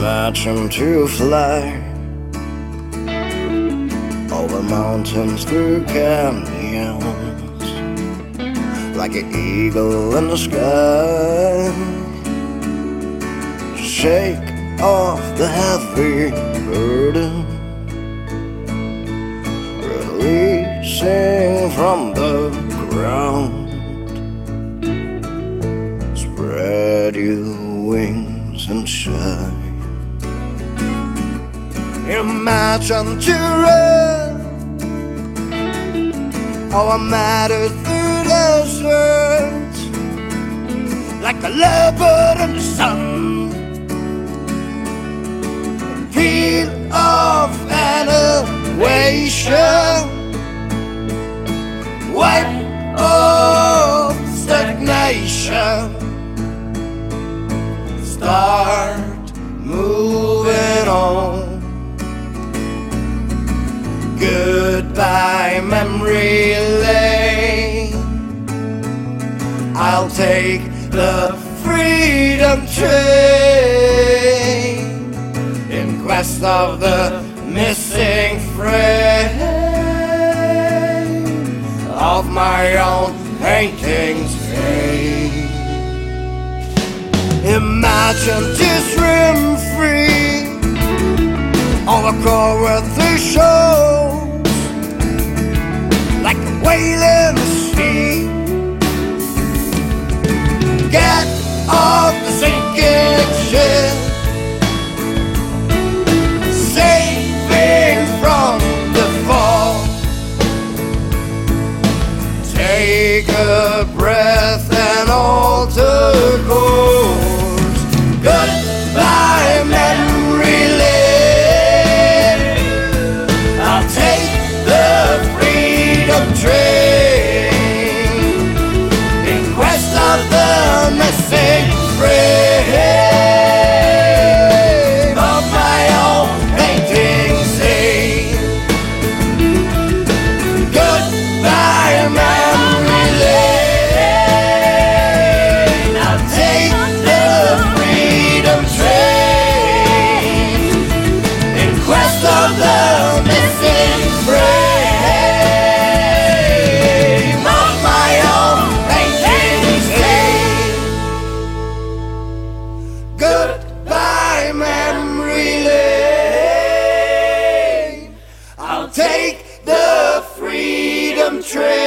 Imagine to fly over mountains through canyons, like an eagle in the sky. Shake off the heavy burden, releasing from the ground. Spread your wings and shine. Imagine to run our matter through deserts, like a leopard in the sun. Peel off annihilation, wipe off stagnation, start moving on. Goodbye, memory lane. I'll take the freedom train in quest of the missing frame of my own painting's fate. Imagine to swim free on the Corinthian shores, like a whale in the sea. Get off the sinking ship, saving from the fall. Take a breath and alter course. Goodbye, memory lane. I'll take the freedom train in quest of the missing frame of my own painting scene. Goodbye, memory lane. I'll take the freedom train in quest of the missing frame of my own painting scene. Goodbye, memory lane. I'll take the freedom train.